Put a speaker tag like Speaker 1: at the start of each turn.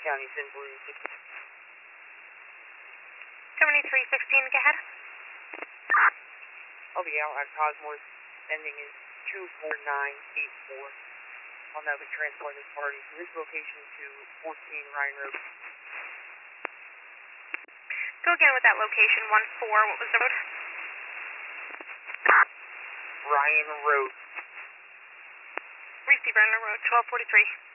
Speaker 1: County, 1046.
Speaker 2: 7316, go ahead.
Speaker 1: I'll be out at Cosmos, ending in 24984. I'll now be transporting this party from this location to 14 Ryan Road.
Speaker 2: Go again with that location, 14, what was the road?
Speaker 1: Ryan Road.
Speaker 2: Receiver on the road, 1243.